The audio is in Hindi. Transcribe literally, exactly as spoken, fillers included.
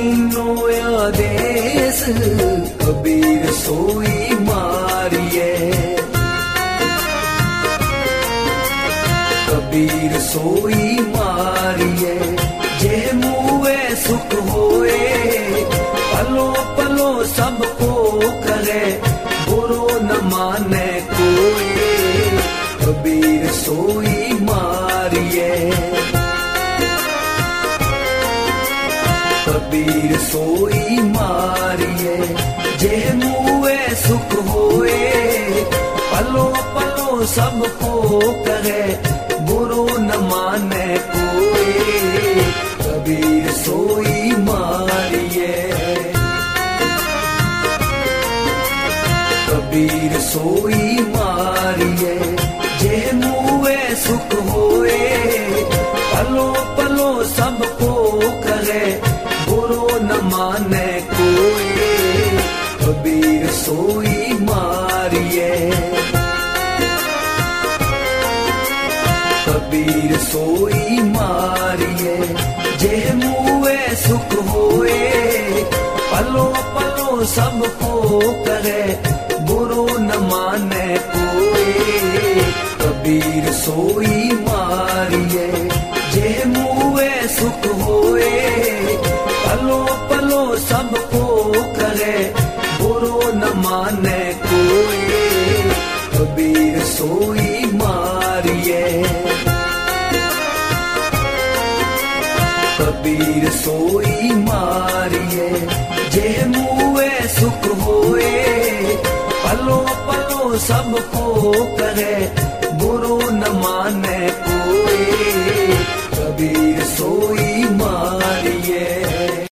दीनो आदेश कबीर सोई मारिए, कबीर सोई मारिए। जे मुए सुख होए पलो पलो सबको करे, बुरो न माने कोई कबीर सोई मारिए, कबीर सोई मारिए। जे मुए सुख होए पलो पलो सबको करे, बुरो न माने कोई कबीर सोई मारिए, कबीर सोई मारिए। जे मुए सुख होए पलो पलो सबको करे, बुरो न माने कोई कबीर सोई मारिए, कबीर सोई मारिए। जे मुए सुख होए पलो पलो सबको करे, बुरो न माने कोई कबीर सोई मारिए। जे मुए सुख होए पलो पलो सबको करे, बुरो न माने कोई कबीर सोई मारिए, कबीर सोई मारिए। जे मुए सुख होए पलो पलो सबको करे, बुरो न माने कोई कबीर सोई